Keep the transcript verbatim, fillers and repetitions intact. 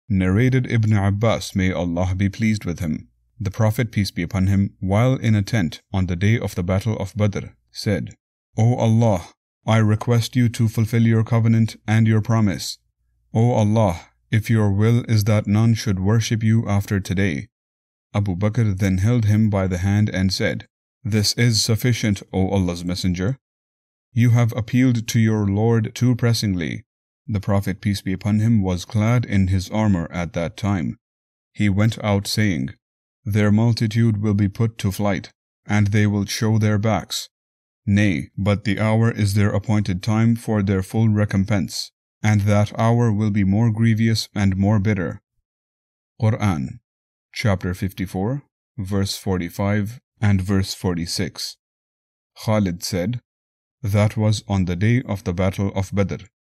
Narrated Ibn Abbas, may Allah be pleased with him. The Prophet, peace be upon him, while in a tent on the day of the battle of Badr, said, O Allah, I request you to fulfill your covenant and your promise. O Allah, if your will is that none should worship you after today. Abu Bakr then held him by the hand and said, This is sufficient, O Allah's Messenger. You have appealed to your Lord too pressingly. The Prophet, peace be upon him, was clad in his armor at that time. He went out saying, Their multitude will be put to flight, and they will show their backs. Nay, but the hour is their appointed time for their full recompense, and that hour will be more grievous and more bitter. Quran, chapter fifty-four, verse forty-five and verse forty-six. Khalid said, That was on the day of the battle of Badr.